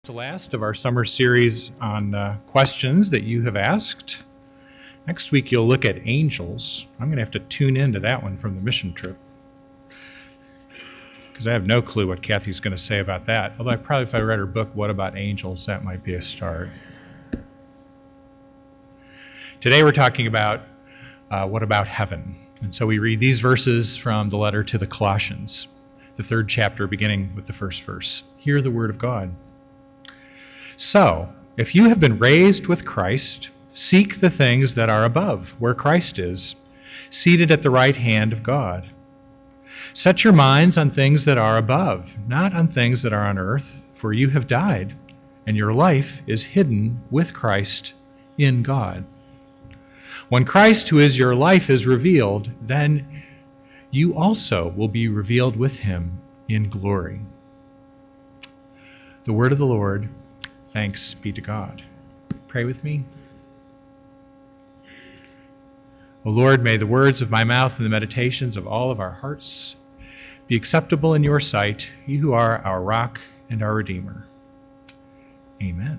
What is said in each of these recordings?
The last of our summer series on questions that you have asked. Next week you'll look at angels. I'm going to have to tune into that one from the mission trip because I have no clue what Kathy's going to say about that. Although if I read her book, What About Angels, that might be a start. Today we're talking about what about heaven? And so we read these verses from the letter to the Colossians, the 3rd chapter, beginning with the first verse. Hear the word of God. So, if you have been raised with Christ, seek the things that are above, where Christ is, seated at the right hand of God. Set your minds on things that are above, not on things that are on earth, for you have died, and your life is hidden with Christ in God. When Christ, who is your life, is revealed, then you also will be revealed with him in glory. The word of the Lord. Thanks be to God. Pray with me. O Lord, may the words of my mouth and the meditations of all of our hearts be acceptable in your sight, you who are our rock and our Redeemer. Amen.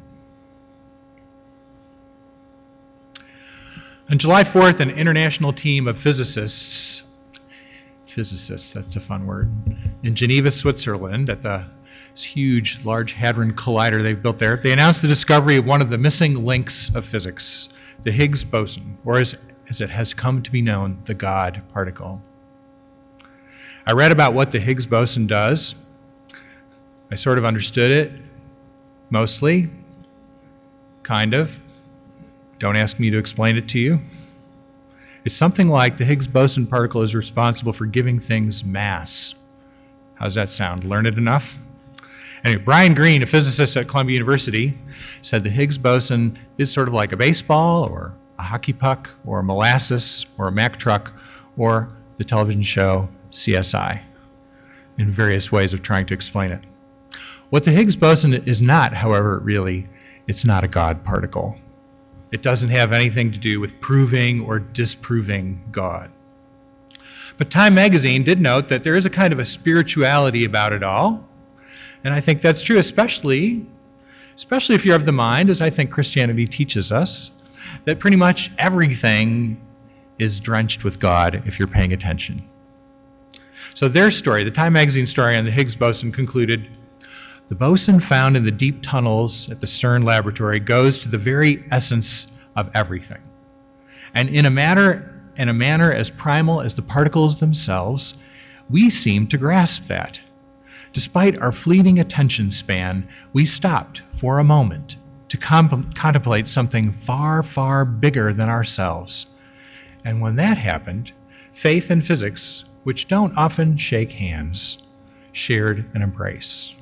On July 4th, an international team of physicists, that's a fun word, in Geneva, Switzerland, at this huge, large Hadron Collider they've built there, they announced the discovery of one of the missing links of physics, the Higgs boson, or as it has come to be known, the God particle. I read about what the Higgs boson does. I sort of understood it, mostly, kind of. Don't ask me to explain it to you. It's something like the Higgs boson particle is responsible for giving things mass. How's that sound? Learned enough? Anyway, Brian Greene, a physicist at Columbia University, said the Higgs boson is sort of like a baseball or a hockey puck or molasses or a Mack truck or the television show CSI, in various ways of trying to explain it. What the Higgs boson is not, however, really, it's not a God particle. It doesn't have anything to do with proving or disproving God. But Time magazine did note that there is a kind of a spirituality about it all. And I think that's true, especially if you're of the mind, as I think Christianity teaches us, that pretty much everything is drenched with God if you're paying attention. So their story, the Time magazine story on the Higgs boson, concluded, the boson found in the deep tunnels at the CERN laboratory goes to the very essence of everything. And in a manner as primal as the particles themselves, we seem to grasp that. Despite our fleeting attention span, we stopped for a moment to contemplate something far, far bigger than ourselves. And when that happened, faith and physics, which don't often shake hands, shared an embrace.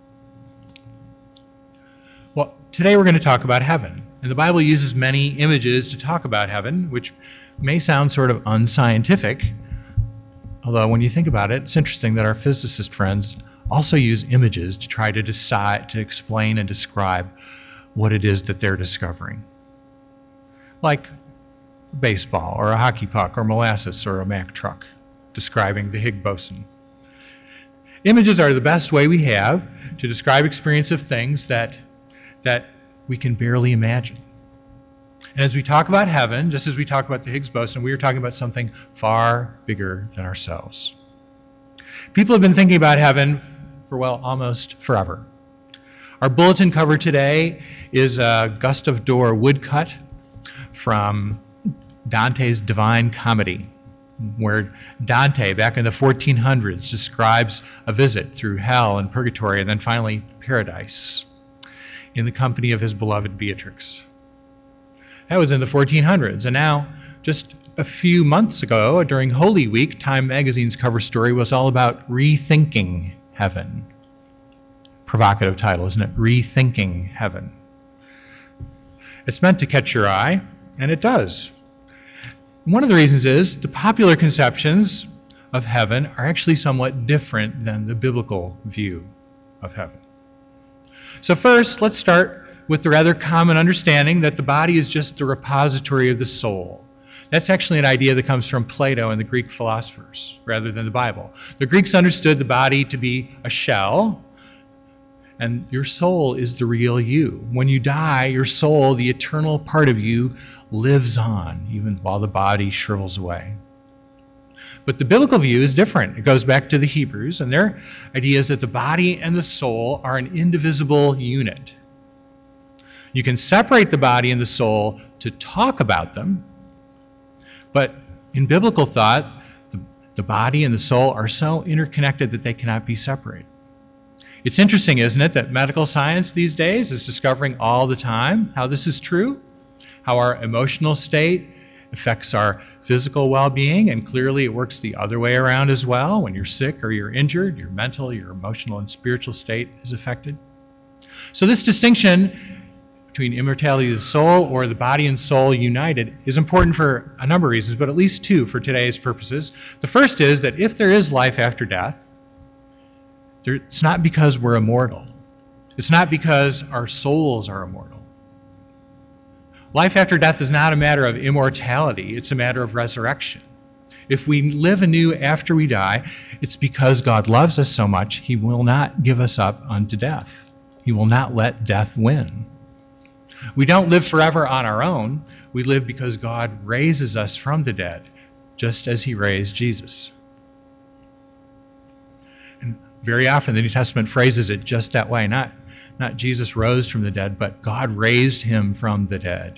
Well, today we're going to talk about heaven. And the Bible uses many images to talk about heaven, which may sound sort of unscientific. Although when you think about it, it's interesting that our physicist friends also use images to try to explain and describe what it is that they're discovering. Like a baseball or a hockey puck or molasses or a Mack truck describing the Higgs boson. Images are the best way we have to describe experience of things that we can barely imagine. And as we talk about heaven, just as we talk about the Higgs boson, we are talking about something far bigger than ourselves. People have been thinking about heaven for, well, almost forever. Our bulletin cover today is a Gustav Doré woodcut from Dante's Divine Comedy, where Dante, back in the 1400s, describes a visit through hell and purgatory and then finally paradise in the company of his beloved Beatrix. That was in the 1400s, and now, just a few months ago, during Holy Week, Time magazine's cover story was all about rethinking heaven. Provocative title, isn't it? Rethinking heaven. It's meant to catch your eye, and it does. One of the reasons is the popular conceptions of heaven are actually somewhat different than the biblical view of heaven. So first, let's start with the rather common understanding that the body is just the repository of the soul. That's actually an idea that comes from Plato and the Greek philosophers rather than the Bible. The Greeks understood the body to be a shell, And your soul is the real you. When you die, your soul, the eternal part of you, lives on, even while the body shrivels away. But the biblical view is different. It goes back to the Hebrews, and their idea is that the body and the soul are an indivisible unit. You can separate the body and the soul to talk about them, but in biblical thought, the body and the soul are so interconnected that they cannot be separated. It's interesting, isn't it, that medical science these days is discovering all the time how this is true, how our emotional state affects our physical well-being, and clearly it works the other way around as well. When you're sick or you're injured, your mental, your emotional, and spiritual state is affected. So this distinction between immortality of the soul or the body and soul united is important for a number of reasons, but at least two for today's purposes. The first is that if there is life after death, it's not because we're immortal. It's not because our souls are immortal. Life after death is not a matter of immortality. It's a matter of resurrection. If we live anew after we die, it's because God loves us so much, He will not give us up unto death. He will not let death win. We don't live forever on our own. We live because God raises us from the dead, just as He raised Jesus. And very often the New Testament phrases it just that way. Not Jesus rose from the dead, but God raised Him from the dead.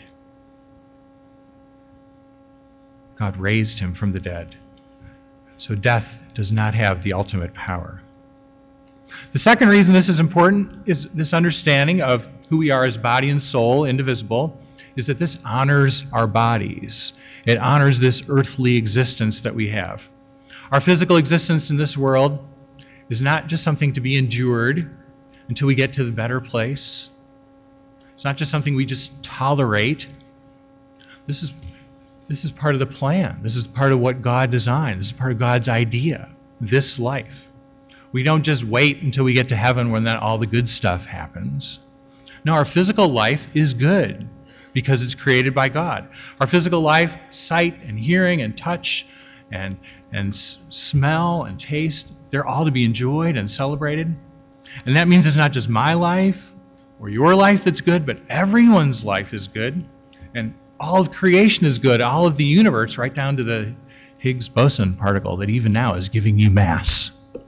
God raised Him from the dead. So death does not have the ultimate power. The second reason this is important is this understanding of who we are as body and soul, indivisible, is that this honors our bodies. It honors this earthly existence that we have. Our physical existence in this world is not just something to be endured until we get to the better place. It's not just something we just tolerate. This is part of the plan. This is part of what God designed. This is part of God's idea, this life. We don't just wait until we get to heaven when then all the good stuff happens. No, our physical life is good because it's created by God. Our physical life, sight and hearing and touch and smell and taste, they're all to be enjoyed and celebrated. And that means it's not just my life or your life that's good, but everyone's life is good. And all of creation is good, all of the universe, right down to the Higgs boson particle that even now is giving you mass.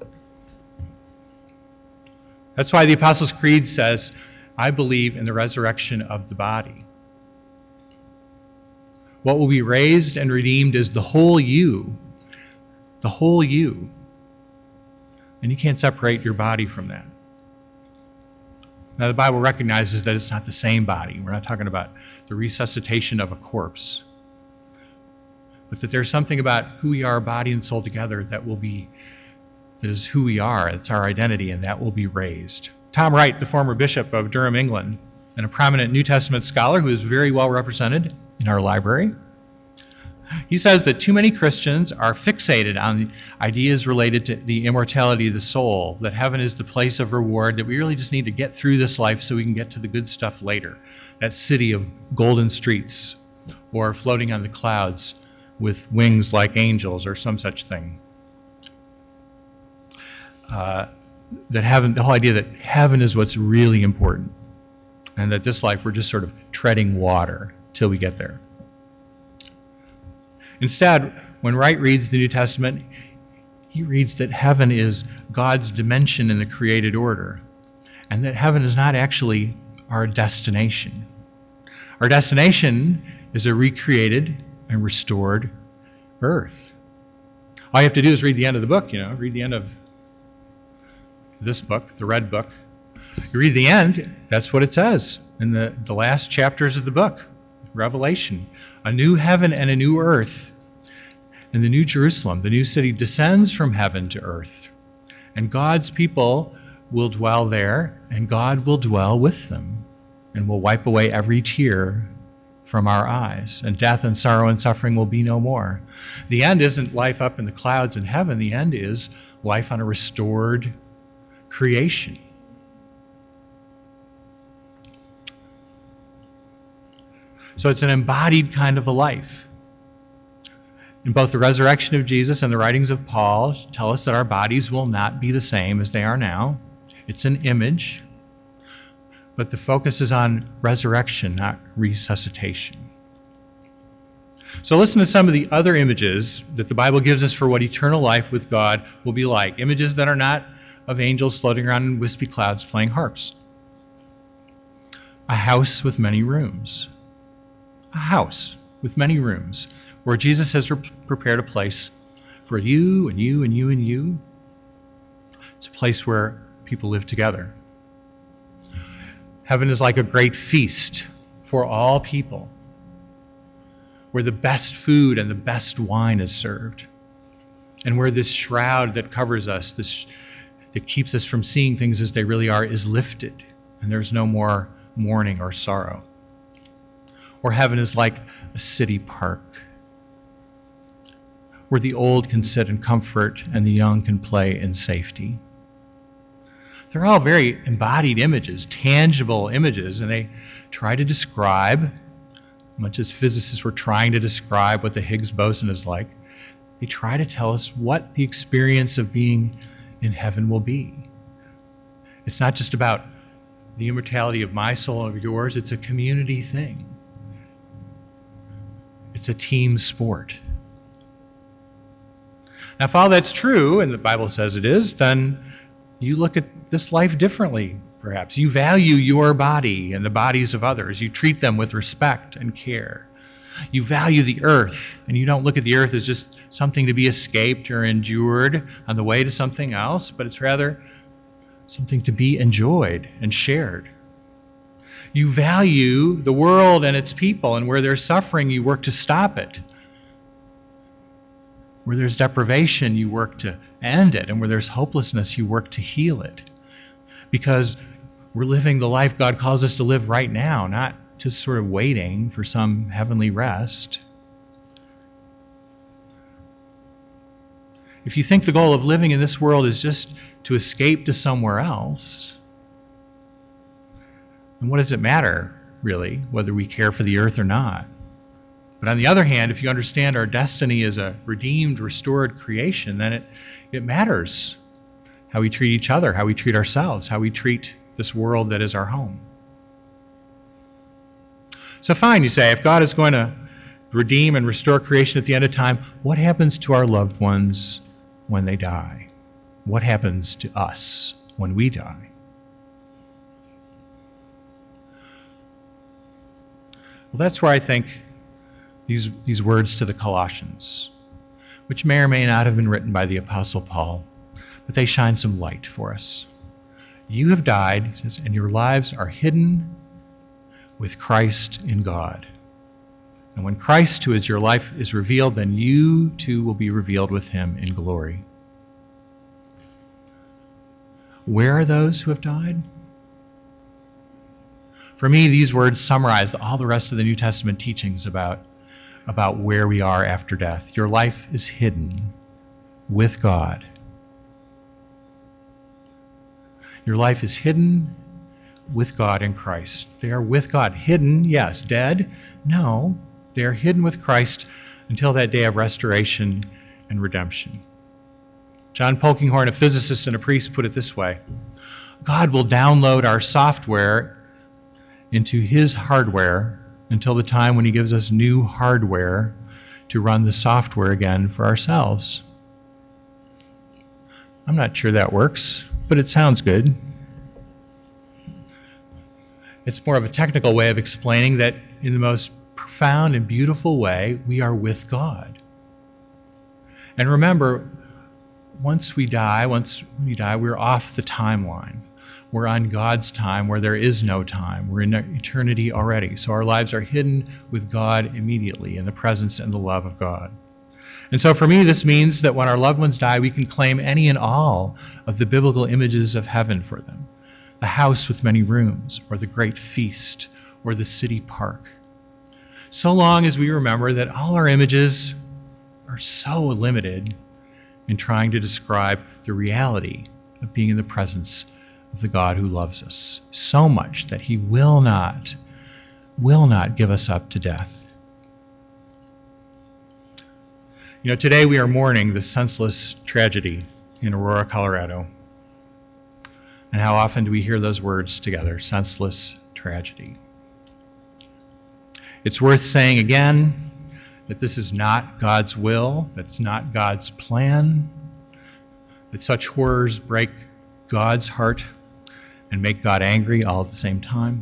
That's why the Apostles' Creed says, I believe in the resurrection of the body. What will be raised and redeemed is the whole you. The whole you. And you can't separate your body from that. Now, the Bible recognizes that it's not the same body. We're not talking about the resuscitation of a corpse. But that there's something about who we are, body and soul together, that is who we are. It's our identity, and that will be raised. Tom Wright, the former bishop of Durham, England, and a prominent New Testament scholar who is very well represented in our library, he says that too many Christians are fixated on ideas related to the immortality of the soul, that heaven is the place of reward, that we really just need to get through this life so we can get to the good stuff later, that city of golden streets, or floating on the clouds with wings like angels, or some such thing. That heaven, the whole idea that heaven is what's really important, and that this life we're just sort of treading water till we get there. Instead, when Wright reads the New Testament, he reads that heaven is God's dimension in the created order, and that heaven is not actually our destination. Our destination is a recreated and restored earth. All you have to do is read the end of the book, read the end of this book, the red book. You read the end, that's what it says in the last chapters of the book, Revelation. A new heaven and a new earth, and the new Jerusalem, the new city, descends from heaven to earth. And God's people will dwell there, and God will dwell with them, and will wipe away every tear from our eyes, and death and sorrow and suffering will be no more. The end isn't life up in the clouds in heaven. The end is life on a restored creation. So it's an embodied kind of a life. And both the resurrection of Jesus and the writings of Paul tell us that our bodies will not be the same as they are now. It's an image. but the focus is on resurrection, not resuscitation. So listen to some of the other images that the Bible gives us for what eternal life with God will be like. Images that are not of angels floating around in wispy clouds playing harps. A house with many rooms. A house with many rooms where Jesus has prepared a place for you and you and you and you. It's a place where people live together. Heaven is like a great feast for all people, where the best food and the best wine is served, and where this shroud that covers us, that keeps us from seeing things as they really are, is lifted, and there's no more mourning or sorrow. Or heaven is like a city park, where the old can sit in comfort and the young can play in safety. They're all very embodied images, tangible images, and they try to describe, much as physicists were trying to describe what the Higgs boson is like, they try to tell us what the experience of being in heaven will be. It's not just about the immortality of my soul and of yours, it's a community thing. It's a team sport. Now, if all that's true, and the Bible says it is, then you look at this life differently, perhaps. You value your body and the bodies of others. You treat them with respect and care. You value the earth, and you don't look at the earth as just something to be escaped or endured on the way to something else, but it's rather something to be enjoyed and shared. You value the world and its people, and where there's suffering, you work to stop it. Where there's deprivation, you work to end it. And where there's hopelessness, you work to heal it. Because we're living the life God calls us to live right now, not just sort of waiting for some heavenly rest. If you think the goal of living in this world is just to escape to somewhere else, then what does it matter, really, whether we care for the earth or not? But on the other hand, if you understand our destiny as a redeemed, restored creation, then it matters how we treat each other, how we treat ourselves, how we treat this world that is our home. So fine, you say, if God is going to redeem and restore creation at the end of time, what happens to our loved ones when they die? What happens to us when we die? Well, that's where I think these words to the Colossians, which may or may not have been written by the Apostle Paul, but they shine some light for us. You have died, he says, and your lives are hidden with Christ in God. And when Christ, who is your life, is revealed, then you too will be revealed with him in glory. Where are those who have died? For me, these words summarize all the rest of the New Testament teachings about where we are after death. Your life is hidden with God. Your life is hidden with God in Christ. They are with God. Hidden, yes. Dead? No. They are hidden with Christ until that day of restoration and redemption. John Polkinghorne, a physicist and a priest, put it this way: God will download our software into his hardware until the time when he gives us new hardware to run the software again for ourselves. I'm not sure that works, but it sounds good. It's more of a technical way of explaining that in the most profound and beautiful way, we are with God. And remember, once we die, we're off the timeline. We're on God's time where there is no time. We're in eternity already. So our lives are hidden with God immediately in the presence and the love of God. And so for me, this means that when our loved ones die, we can claim any and all of the biblical images of heaven for them. The house with many rooms, or the great feast, or the city park. So long as we remember that all our images are so limited in trying to describe the reality of being in the presence of the God who loves us so much that he will not give us up to death. You know, today we are mourning the senseless tragedy in Aurora, Colorado. And how often do we hear those words together? Senseless tragedy. It's worth saying again that this is not God's will, that's not God's plan, that such horrors break God's heart and make God angry all at the same time.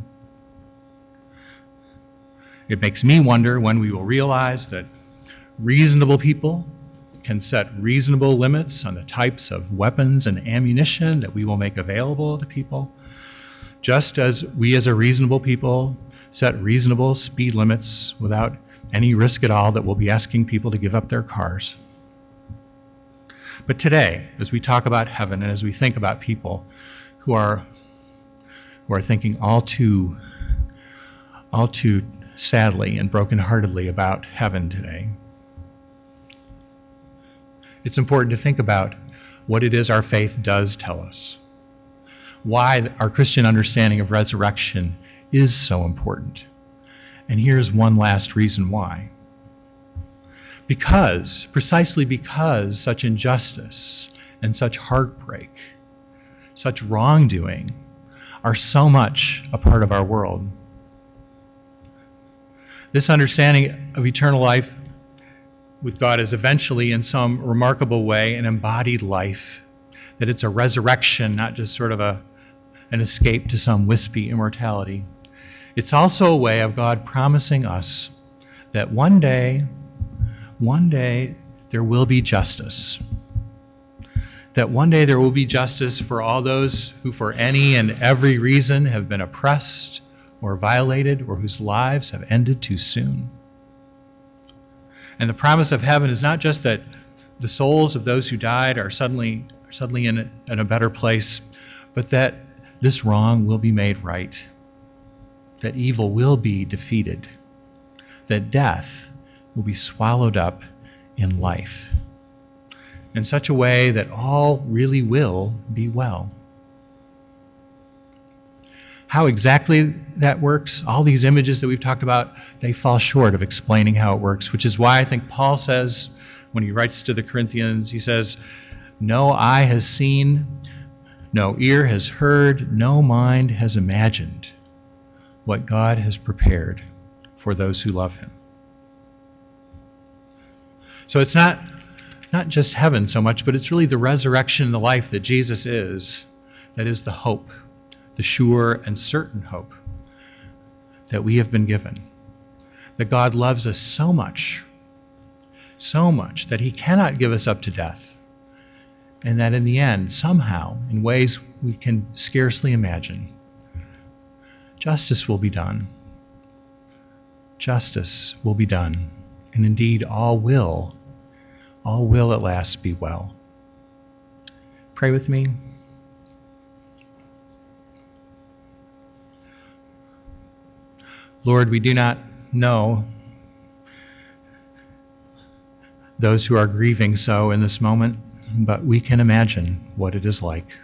It makes me wonder when we will realize that reasonable people can set reasonable limits on the types of weapons and ammunition that we will make available to people, just as we as a reasonable people set reasonable speed limits without any risk at all that we'll be asking people to give up their cars. But today, as we talk about heaven and as we think about people who are thinking all too sadly and brokenheartedly about heaven today, it's important to think about what it is our faith does tell us, why our Christian understanding of resurrection is so important. And here's one last reason why. Precisely because such injustice and such heartbreak, such wrongdoing are so much a part of our world. This understanding of eternal life with God is eventually, in some remarkable way, an embodied life, that it's a resurrection, not just sort of an escape to some wispy immortality. It's also a way of God promising us that one day there will be justice. That one day there will be justice for all those who for any and every reason have been oppressed or violated or whose lives have ended too soon. And the promise of heaven is not just that the souls of those who died are suddenly in a better place, but that this wrong will be made right, that evil will be defeated, that death will be swallowed up in life in such a way that all really will be well. How exactly that works, all these images that we've talked about, they fall short of explaining how it works, which is why I think Paul says, when he writes to the Corinthians, he says, "No eye has seen, no ear has heard, no mind has imagined what God has prepared for those who love him." So it's not just heaven so much, but it's really the resurrection and the life that Jesus is, that is the hope, the sure and certain hope that we have been given. That God loves us so much that he cannot give us up to death. And that in the end, somehow, in ways we can scarcely imagine, justice will be done. Justice will be done. And indeed, all will at last be well. Pray with me. Lord, we do not know those who are grieving so in this moment, but we can imagine what it is like.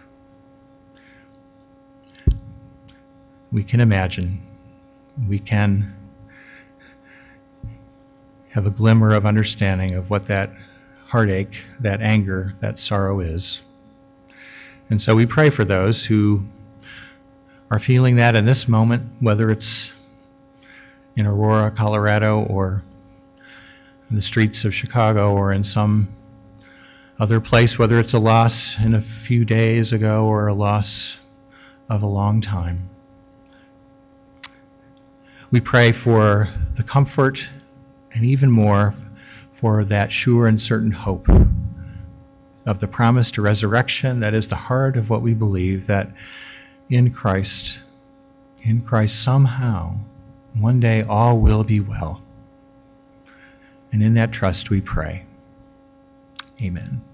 We can imagine. We can have a glimmer of understanding of what that heartache, that anger, that sorrow is. And so we pray for those who are feeling that in this moment, whether it's in Aurora, Colorado, or in the streets of Chicago, or in some other place, whether it's a loss in a few days ago or a loss of a long time. We pray for the comfort and even more for that sure and certain hope of the promise to resurrection that is the heart of what we believe, that in Christ somehow, one day all will be well. And in that trust we pray. Amen.